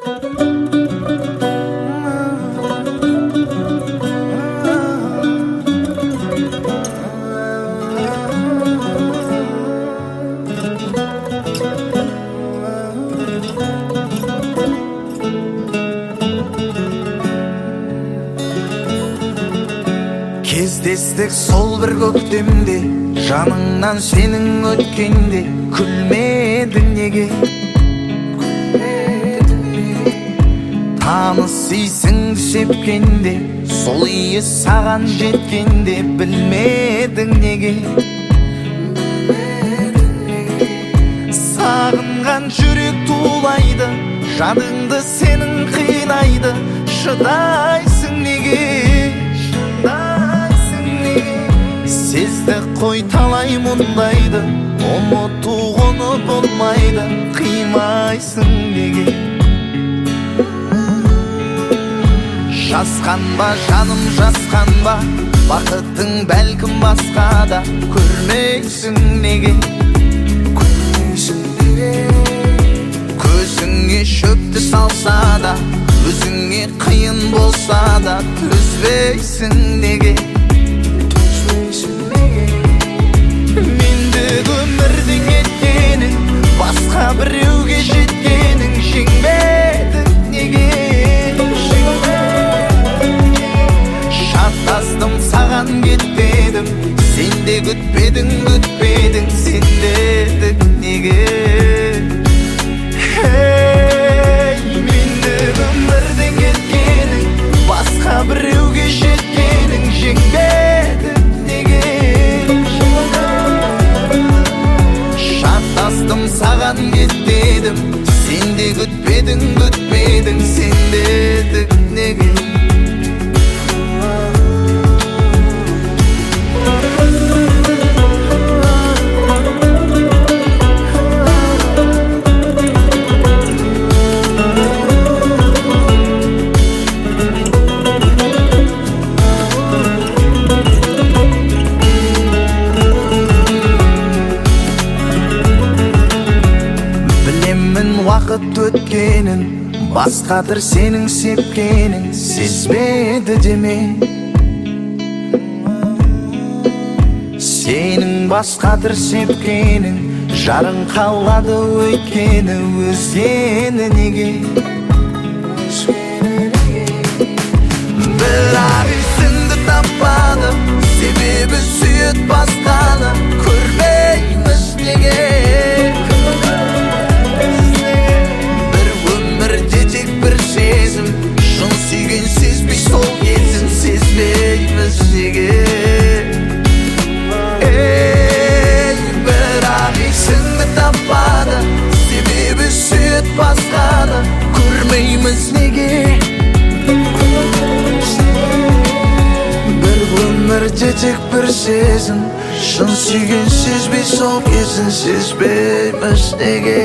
Кездестік сол бір көктемде, жаныңнан сенің өткенде, күлмедің неге? Таныс исіңді шепкенде, сол иі саған жеткенде, білмедің неге? Сағынған жүрек тулайды, жадыңды сенің қинайды, шыдайсың неге? Сезді қой талай мұндайды, ұмыту оны болмайды, қимайсың неге? Жасқанба жаным жасқанба, бақытың бәлкім басқада, көрмейсің неге? Көзіңе шөпті салса да, өзіңе қиын болса да, төзбейсің неге? Мендік өмірдің еткенің, басқа біреуге жеткенің, жеңбедің неге? Шатастым саған кетпедім, сен де күтпедің, сен дедің неге? Мендік өмірдің еткенің, басқа біреуге жеткенің, жеңбедің неге? Шатастым саған кетпедім, сен де күтпедің, сен дедің неге? Уақыт өткенін, басқадыр сенің сепкенің, сезбеді деме? Сенің басқадыр сепкенің, жарың қалады өйткені, өзгені неге? Бірақ есіңді таппады, себебі сүйет басқаны, көрмейміз неге? Шын сүйген сезбей сол кезін, сезбейміз неге? Бірақ есіңді таппады, себебі сүйет басқаны, көрмейміз неге? Бір өмірде тек бір сезім, шын сүйген сезбей сол кезін, сезбейміз неге?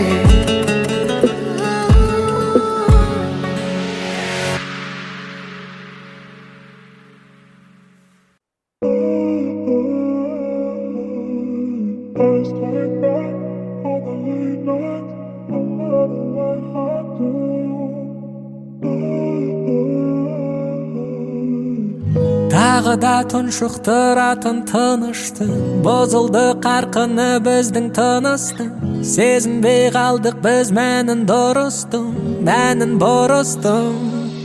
Тағы да тұншықтыратын тыныштың, бұзылды қарқыны біздің тыныстың, сезінбей қалдық біз мәнін дұрыстың, мәнін бұрыстың.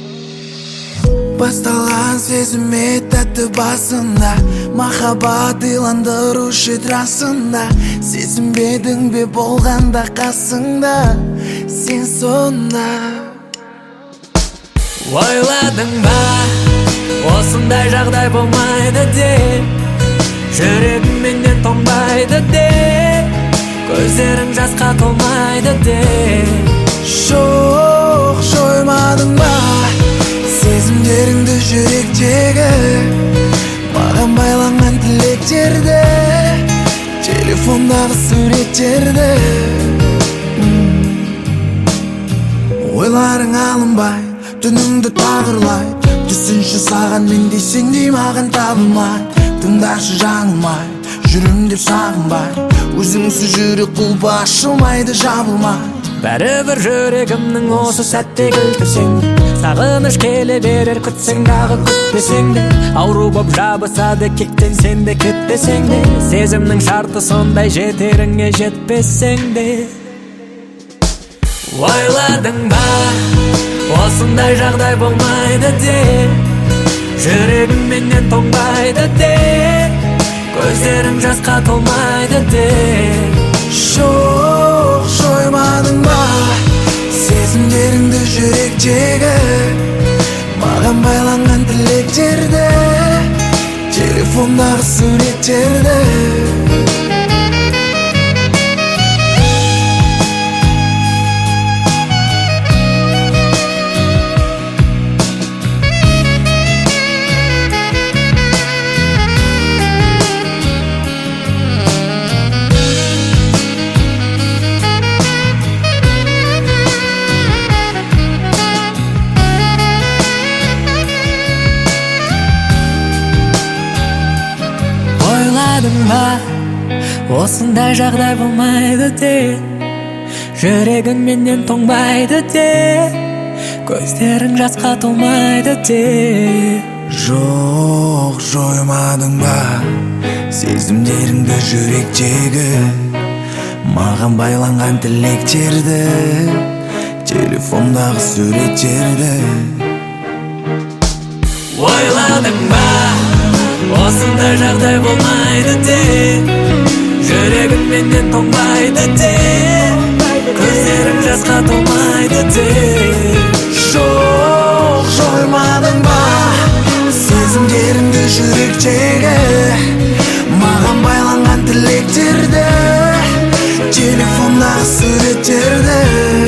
Басталған сезіме тәтті басында, махаббат иландырушы трасында, сезінбедің бе болғанда қасыңда, сен сонда? Ойладың ба, осындай жағдай болмайды деп, жүрегім менен тоңбайды деп, көздерің жасқа толмайды деп. Жоқ, жоймадың ба сезімдеріңді жүректегі, маған байланған тілектерді, телефондағы суреттерді? Ойларың алынбай, түніңді тағырлай, түсінші саған мен дейсеңдей маған табылмай. Тыңдашы жаңылмай, жүрім деп сағынбай, өзіңсіз жүрек құлпы ашылмайды, жабылмай. бәрібір жүрегімнің осы сәтте кілтісең. Сағыныш келе берер, күтсең дағы күтпесең де, ауру боп жабысады кектенсең де кетпесең де, сезімнің шарты сондай, жетеріңе жетпесең де. Ойладың ба, осындай жағдай болмайды де, жүрегім менен тоңбайды де, көздерің жасқа толмайды де. Жоқ, жоймадың ба сезімдеріңді жүректегі, маған байланған тілектерді, телефондағы суреттерді. Осындай жағдай болмайды де, жүрегің менен тоңбайды де, көздерің жасқа толмайды де. Жоқ, жоймадың ба сезімдеріңді жүректегі, маған байланған тілектерді, телефондағы суреттерді. Ойладың ба, осындай жағдай болмайды де, жүрегім менен тоңбайды де, көздерің жасқа толмайды де. Жоқ, жоймадың ба сезімдеріңді жүректегі, маған байланған тілектерді, телефондағы суреттерді.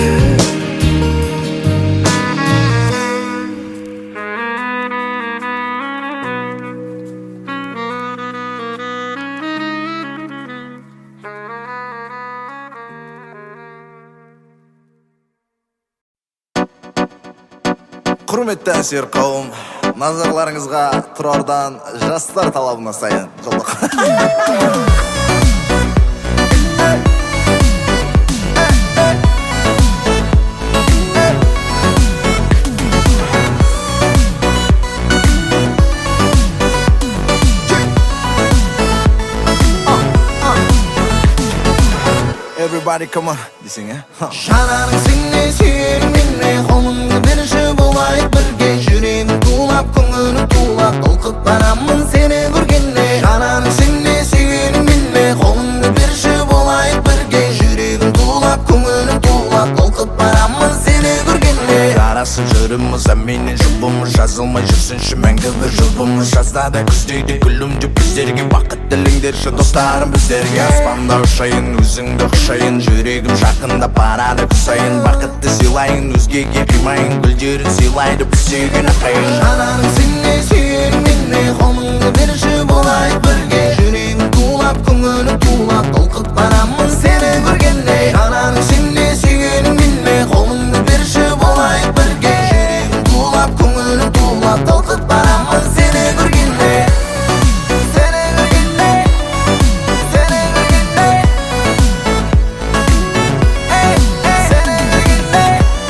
Құрметті әсер қауым, назарларыңызға Тұрардан жастар талабына сайын жолдық. Everybody come on, десең, Жанарың сіңе сүйерің менне, қолыңды бірінші болайық бірге, жүрегім тулап, көңілім тулап, толқып барамын сені көргенде. Жанарың сіңе сүйерің менне, қолыңды бірінші болайық бірге, жүрегім тулап, көңілім тулап, толқып барамын сені көргенде. Жарасып жүріміз, әменен жұбымыз, жазылмай жүрсінші мәңгі бір жұбымыз. Жаздада күздейді күлімді біздерге, бақыт тіліңдерші достарым біздерге. Аспанда ұшайын, өзіңді құшайын, жүрегім жақында барады күсайын. Бақытты сыйлайын, өзгеге қимайын, гүлдерін сыйлайды біз сүйген ақайын. Жанарың сіңе сүйерің менне, қолыңды бірінші болайық бірге, жүрегім тулап, көңілім тулап, толқып барамын сені көргенде. Жанарың сіңе сүйерің менне, қолыңды бірінші болайық бірге, жүрегім тулап, көңілім тулап, толқып барамын сені көргенде. Сені көргенде, сені көргенде, сені көргенде.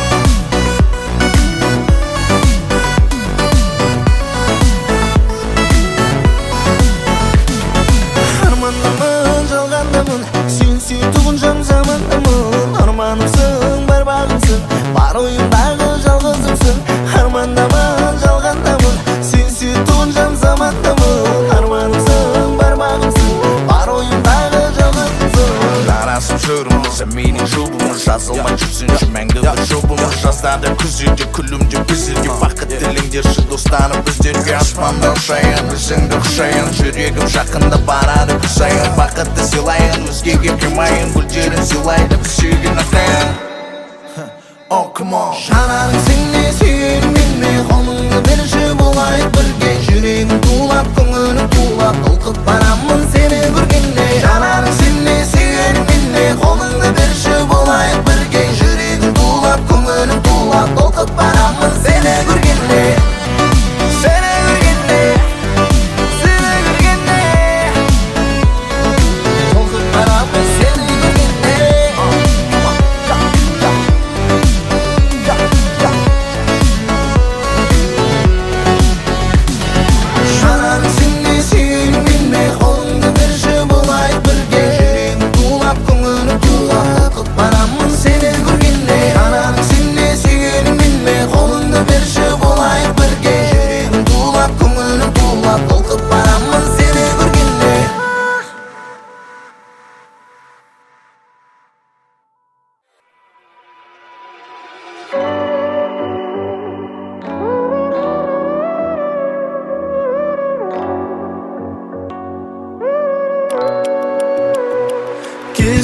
Армандамын, жалғандамын, сен сүйтуғын жан замандамын. Арманымсың, бар бағымсың, бар ойымдағы жалғызымсың. Армандамын, жалғандамын, сен сүйтуғын жан замандамын. Арманымсың, бар бағымсың, бар ойымдағы жалғызымсың. Жарасып жүріміз, әменен жұбымыз, жазылмай жүрсінші мәңгі бір жұбымыз. Жаздада күзде күлімде біздерге, бақыт тіліңдерші достарым біздерге. Аспанда ұшайын, өзіңді құшайын, жүрегім жақында барады күсайын. Бақытты сыйлайын, өзгеге қимайын, гүлдерін сыйлайды біз сүйген ақайын. Oh, come on. Жанарың сіңе сүйерің менне, қолыңды бірінші болайық бірге, жүрегім тулап, көңілім тулап, толқып барамын сені көргенде. Жанарың сіңе сүйерің менне, қолыңды бірінші болайық бірге, жүрегім тулап, көңілім тулап, толқып барамын сені көргенде. Сені көргенде, сені көргенде, толқып барамын сені көргенде.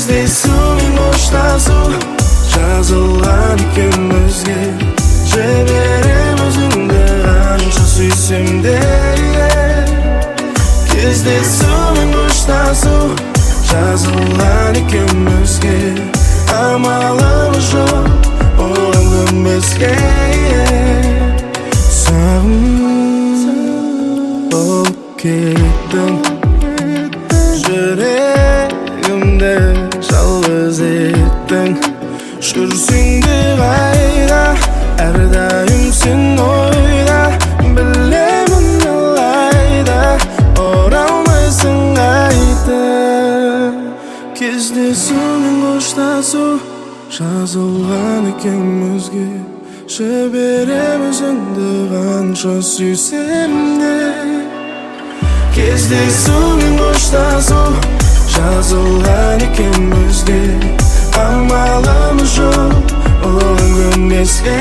Кездесумен қоштасу жазылған екеумізге, жіберем өзіңді қанша сүйсем де. Кездесумен қоштасу жазылған екеумізге, амалымыз жоқ оған көнбеске. Сағынып болып кеттің, жүрегімді жалғыз еттің. Жүрсің де қайда, әрдайым сен ойда, білемін алайда оралмайсың қайта. Кездесумен қоштасу жазылған екеумізге, жіберем өзіңді қанша сүйсем де. Кездесумен қоштасу жазылған екеумізге, амалымыз жоқ оған көнбеске.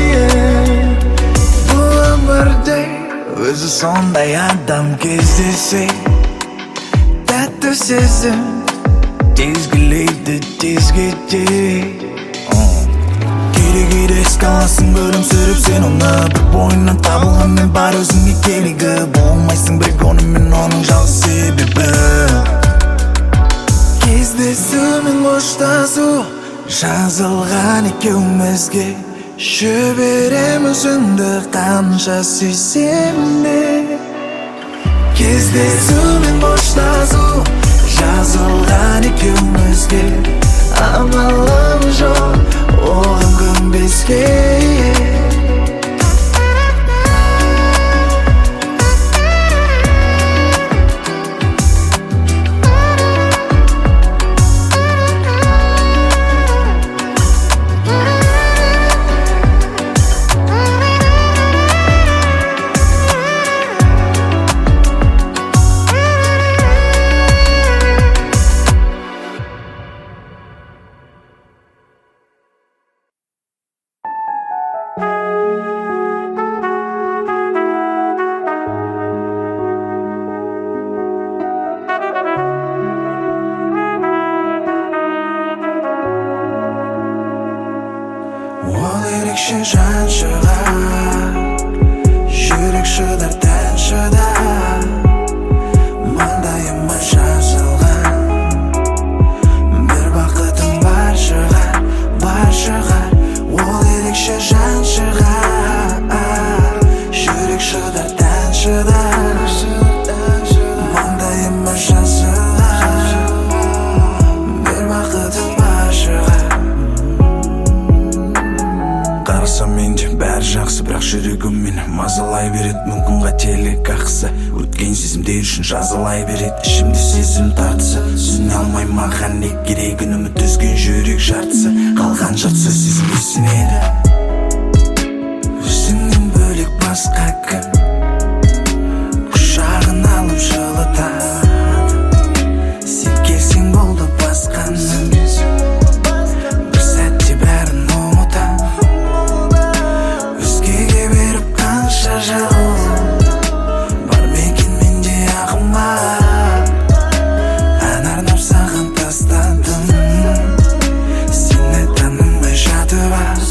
Бұл өмірде өзі сондай адам кездесе, тәтті сезім тезгілейді тез кетеді. Керек еске аласың бөлімсіріп сен оны, бір бойынан табылғанмен бар өзіңе керегі. Болмайсың бірге онымен, оның жалғыз себебі. Кездесумен қоштасу жазылған екеумізге, жіберем өзіңді қанша сүйсем де. Кездесумен қоштасу жазылған екеумізге, амалымыз жоқ оған көнбеске. Жан шығар, жүрек шыдар, тән шыдар, маңдайыма жазылған. Бір бақытым бар шығар, ол ерекше жан шығар. Жүрек шыдар, тән шыдар, маңдайыма жазылған. Бір бақытым бар шығар. Қарасам менде бәрі жақсы, бірақ жүрегім мені мазалай береді. Мүмкін қателік ақысы, өткен сезімдер үшін жазалай береді. Ішімде сезім тартысы, түсіне алмай маған не керегін. Үміт үзген жүрек жартысы, қалған жартысы сезімге сенеді. Өзіңнен бөлек басқа кім құшағын алып жылытады. Сен келсең болды басқаның, бір сәтте бәрін ұмытам. Өзгеге беріп қанша жыл бар мекен менде ағыма, ән арнап саған тастадым. Сені танымай жатып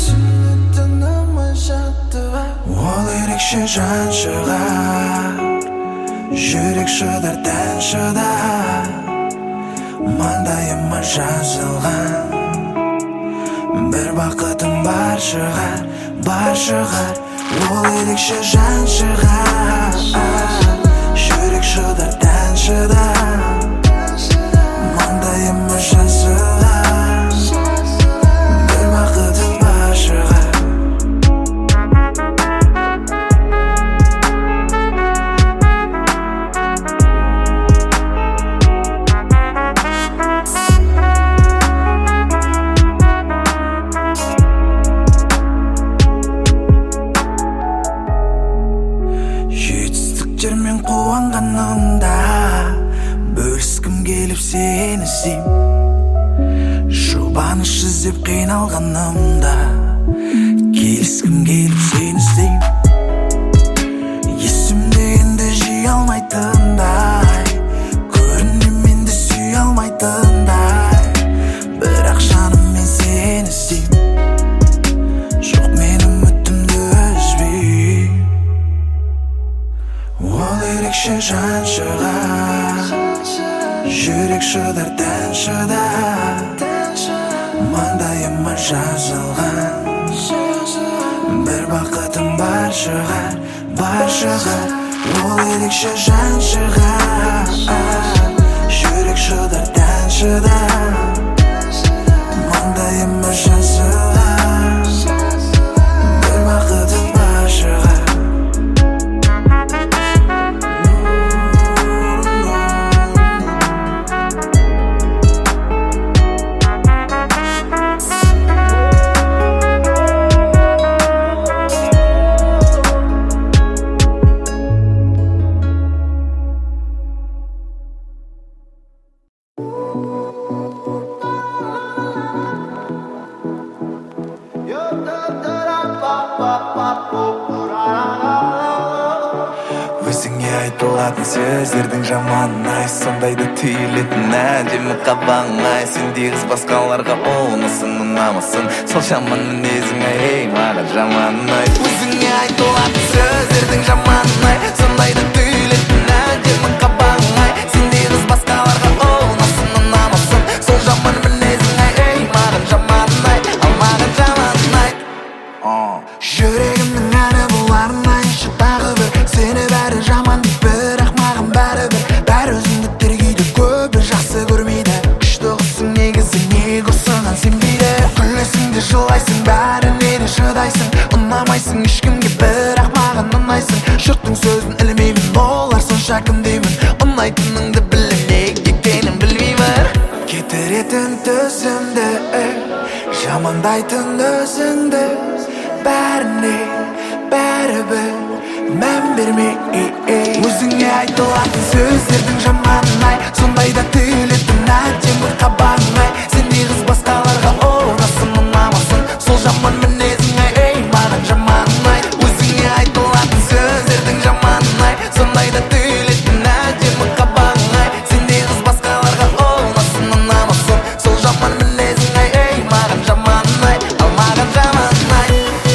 ол ерекше жан шығар, жүрек шыдар, тән шыдар, маңдайыма жазылған. Бір бақытым бар шығар, ол ерекше жан шығар. Жүрек шыдар, тән шыдар, маңдайыма жазылған. Бір бақытым бар шығар. Жетістіктермен қуанғанымда бөліскім келіп сені іздейм. Жұбаныш іздеп қиналғанымда келіскім келіп сені іздейм. Есімде енді жей алмайтындай, көрінем енді сүй алмайтындай, ерекше жан шығар, жүрек шыдар тән шыдар, маңдайыма жазылған бір бақытым бар шығар, ол ерекше жан шығар, жүрек шыдар тән шыдар, маңдайыма жазылған бір бақытым бар шығар. Өзіңе айтылатын сөздердің жаман-ай, сондайды түйілетін әдемі қабаң-ай. Сендей қыз басқаларға ұнасың, ұнамасын, сол жаман мінезің-ай, ей маған жаман-ай. Өзіңе айтылатын сөздердің жаман-ай, сондайды түйілетін әдемі қабаң-ай. Сендей қыз басқаларға ұнасың, ұнамасын, сол жаман мінезің-ай, ей маған жаман-ай, ал маған жаман-ай. Жүрегімнің әні боларын айтшы тағы бір, сені бәрі жаман дейді, бірақ маған бәрібір. Бәрі өзіңді тергейді, көбі жақсы көрмейді. Күшті қызсың негізі, неге осыған сенбейді. Күлесің де жылайсың, бәріне де шыдайсың. Ұнамайсың ешкімге, бірақ маған ұнайсың. Жұрттың сөзін ілмеймін, олар сонша кім деймін. Ұнайтыныңды білем, неге екенін білмеймін. Кетіретін төзімді, жамандайтын өзіңді, бәріне бәрібір мән берме. Өзіңе айтылатын сөздердің жаман-ай, сондайда түйілетін әдемі қабаң-ай. Сендей қыз басқаларға ұнасың, ұнамасын, сол жаман мінезің-ай, ей маған жаман-ай. Өзіңе айтылатын сөздердің жаман-ай, сондайда түйілетін әдемі қабаң-ай. Сендей қыз басқаларға ұнасың, ұнамасын, сол жаман мінезің-ай, ей маған жаман-ай, ал маған жаман-ай.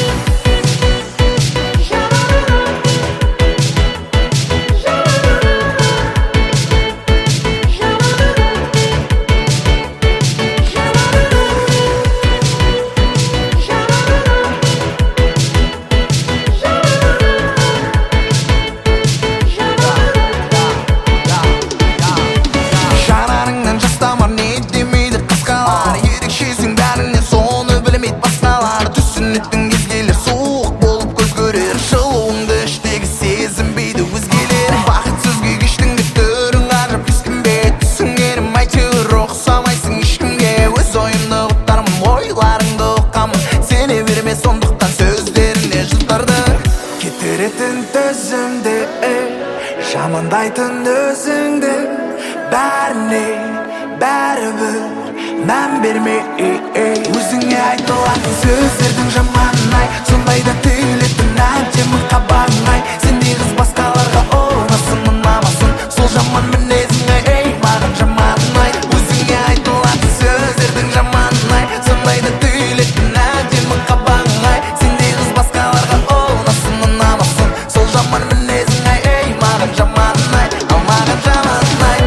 Жанарыңнан жас тамар, не демейді қасқалар. Ерекшесің бәрінен, соны білмейді басқалар. Түсінетін кезгелер суық болып көз көрер, жылуыңды іштегі сезінбейді өзгелер. Бақытсыз күй кештің де түрің ғажап, ескінбе түсіңерім әйтеуір ұқсамайсың ешкімге. Өз ойымды ұқтармын, ойларыңды ұққамын, сене берме сондықтан сөздеріне жұтардың. Кетіретін төзімді, жамандайтын өзіңді, бәріне бәрібір мән берме. Өзіңе айтылатын сөздердің жаман-ай, сондайда түйілетін әдемі қабаң-ай. Сендей қыз басқаларға ұнасың, ұнамасын, сол жаман мінезің-ай, ей маған жаман-ай. Өзіңе айтылатын сөздердің жаман-ай, сондайда түйілетін әдемі қабаң-ай. Сендей қыз басқаларға ұнасың, ұнамасын, сол жаман мінезің-ай, ей маған жаман-ай, ал маған жаман-ай.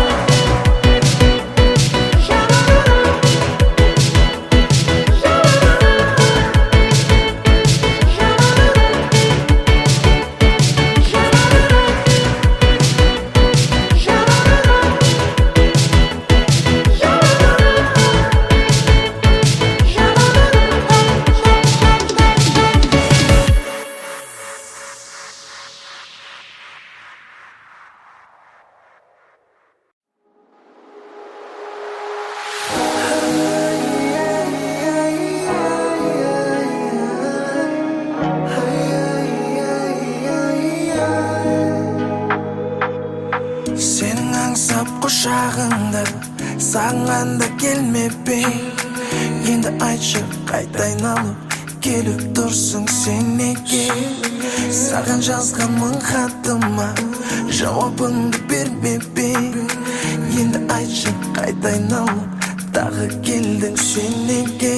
Сенің аңсап құшағыңда, саған да келмеп ең. Енді айтшы, қайта айналып келіп тұрсың сен неге? Саған жазған мың хатыма жауабыңды бермеп ең. Енді айтшы, қайта айналып тағы келдің сен неге?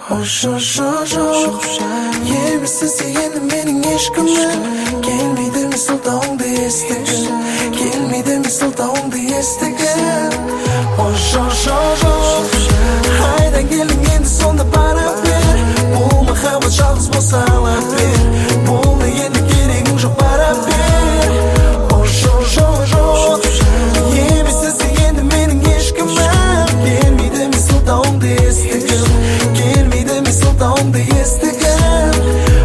Жоқ, емессіз енді менің ешкімім, келмейді сылтауыңды естігім келмейді мен сылтауыңды естігім жоқ қайдан келдің енді сонда бара бер бұл махаббат жалғыз болса ала бер болды енді керегің жоқ бара бер жоқ емессіз енді менің ешкімім келмейді мен сылтауыңды естігім келмейді мен сылтауыңды естігім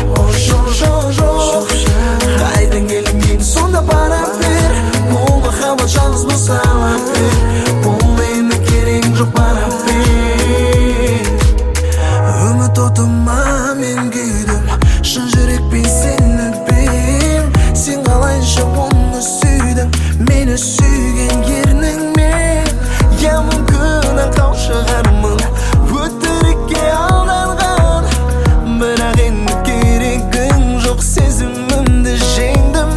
жоқ қайдан келдің енді сонда бара бер бұл махаббат жалғыз болса ала бер бұл енді керегің жоқ бара бер үміт отыма мен күйдім шын жүрекпен сені өтпейм сен қалайша оны сүйдің мені сүйген ерніңмен я мүмкін аңқау шығармын өтірікке алданған бірақ енді керегің жоқ сезімімді жеңдім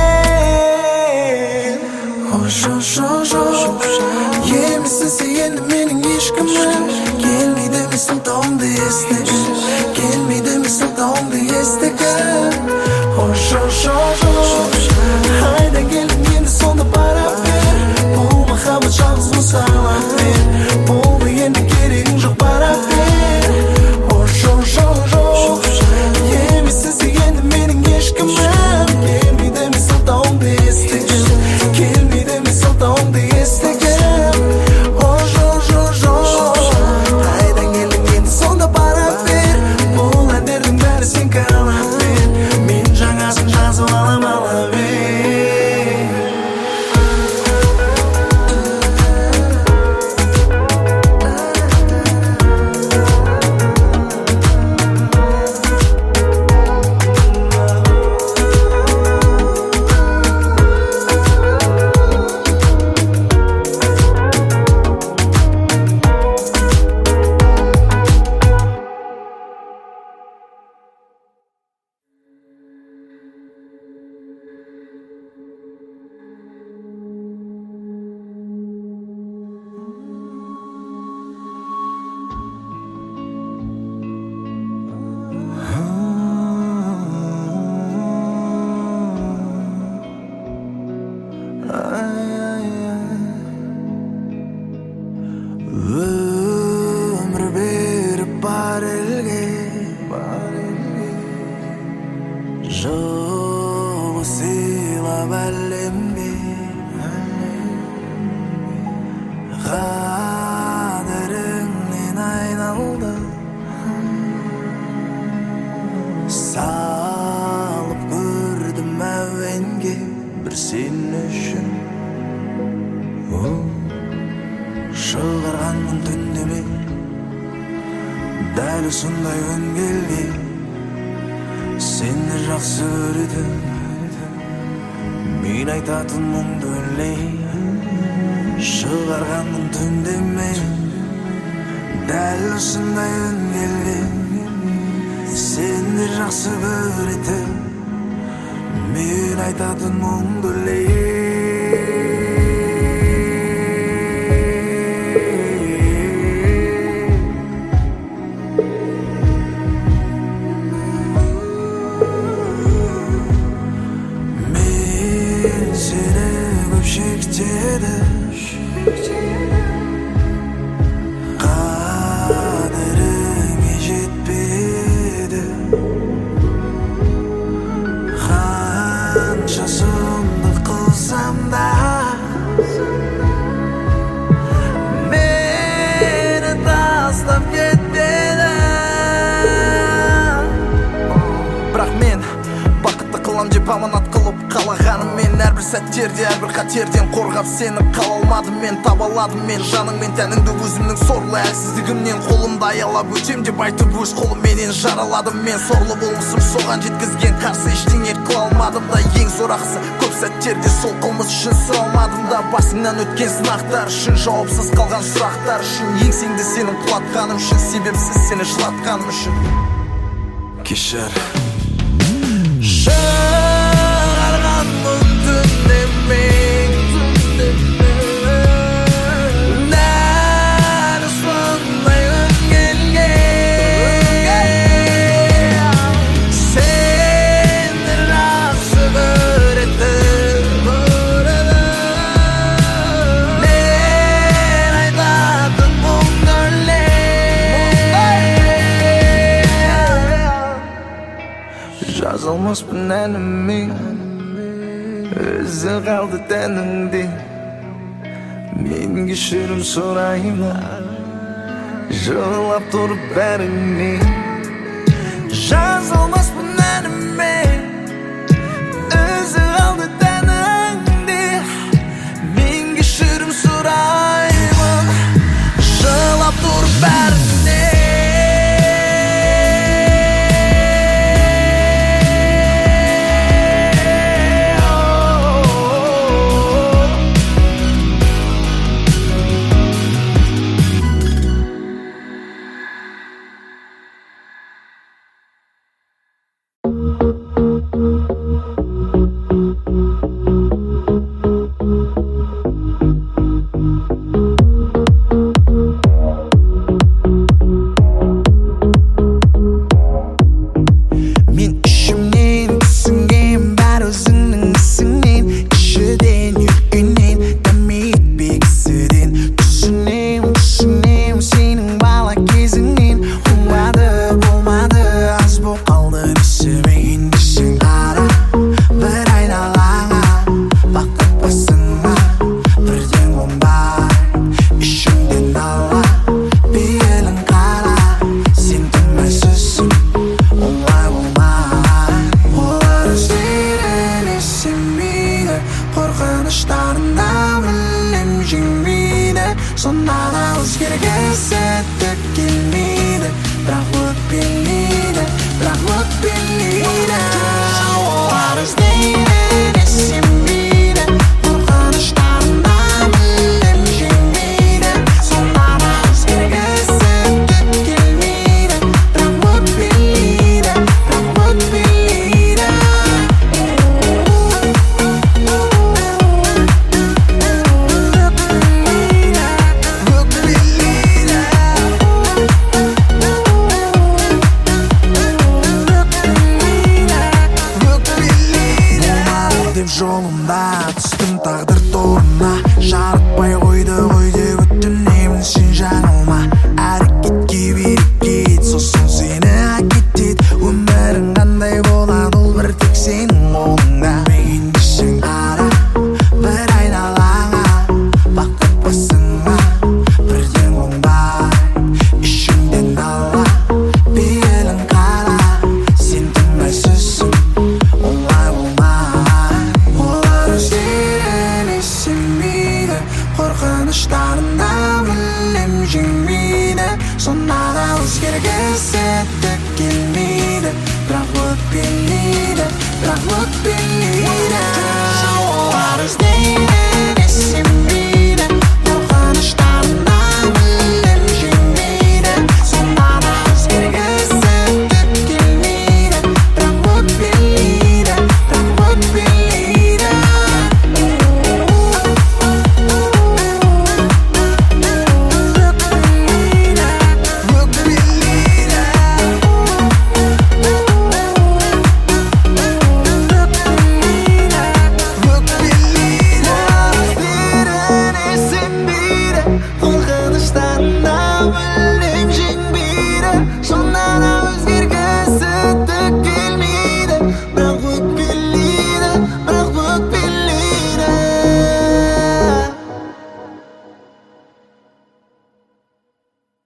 мен жоқ емессіз енді менің ешкімім келмейді мен сылтауыңды естігім келмейді мен сылтауыңды естігім жоқ қайдан келдің енді сонда бара бер бұл махаббат жалғыз болса ала бер болды енді керегің жоқ бара бер жоқ емессіз енді менің ешкімім келмейді мен сылтауыңды естігім келмейді мен сылтауыңды естігім жоқ қайдан келдің енді сонда бара бер бұл әндердің бәрі сен қалап бер мен жаңасын жазып алам ала бер өмір беріп бар елге жылы сыйлап әлемге қадіріңнен айналды салып көрдім әуенге бір сен үшін шығарғанмын түндеме дәл осындай күн келген сені жақсы көретін мен айтатын мұңды өлең шығарғанмын түндеме дәл осындай күн келген сені жақсы көретін мен айтатын мұңды өлең қадіріңе жетпеді қанша сұмдық қылсам да мені тастап кетпеді бірақ мен бақытты қылам деп аманат қылып қалағаныммен әрбір сәттерде әрбір қатерден қорғап сені қала алмадым мен таба аладым мен жаның мен тәніңді өзімнің сорлы әлсіздігімнен қолымды аялап өтем деп айтып өз қолымменен жараладым мен сорлы болмысым соған жеткізген қарсы ештеңе қыла алмадым да ең сорақысы көп сәттерде сол қылмыс үшін сұралмадым да басыңнан өткен сынақтар үшін жауапсыз қалған сұрақтар үшін еңсеңді сенің құлатқаным үшін себепсіз сені жылатқаным үшін кешір Жазылмаспын әніме өзі қалды тәніңде мен кешірім сұраймын жылап тұрып бәріңнен